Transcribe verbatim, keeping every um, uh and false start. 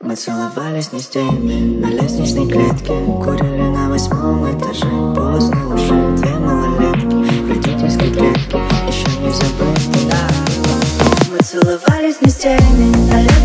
Мы целовались не с теми на лестничной клетке, курили на восьмом этаже. Поздно уже, две малолетки в родительской клетке, еще не забыты. Мы целовались не с теми на лестничной